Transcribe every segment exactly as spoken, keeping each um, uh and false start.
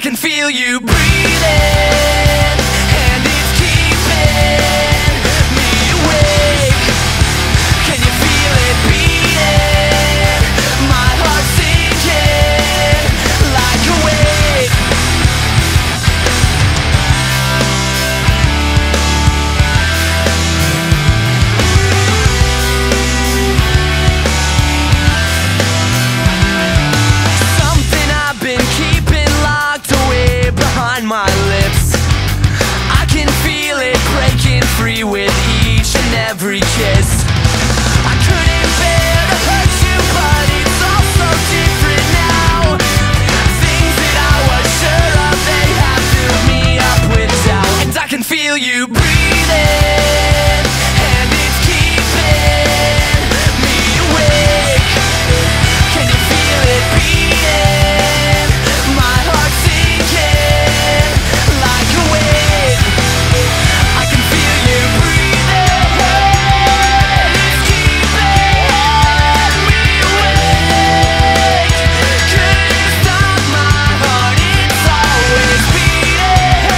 can feel you breathing, and it's keeping me awake. Can you feel it beating? My heart sinking like a wave. Something I've been keeping locked away behind my lips, I can feel it breaking free with each and every kiss. I couldn't bear to hurt you, but it's all so different now. Things that I was sure of, they have filled me up with doubt. And I can feel you breathing, and it's keeping me awake. Can you feel it beating? My heart sinking like a wave. I can feel you breathing, it's keeping me awake. Could you stop my heart? It's always beating,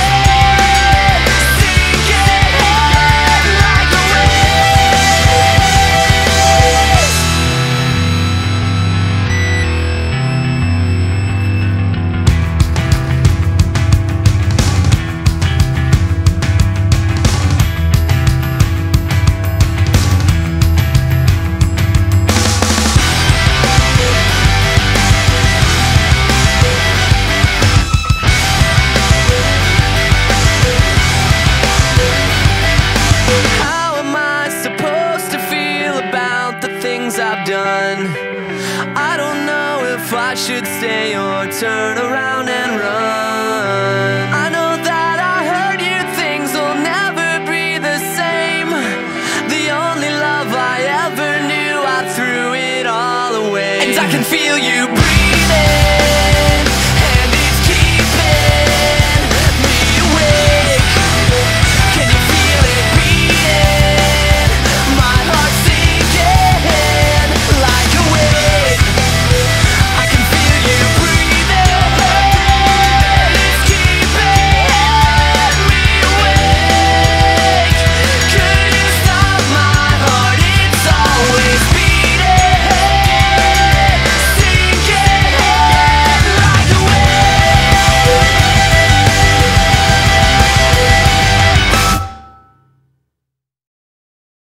sinking like a wave. How am I supposed to feel about the things I've done? I don't know if I should stay or turn around and run.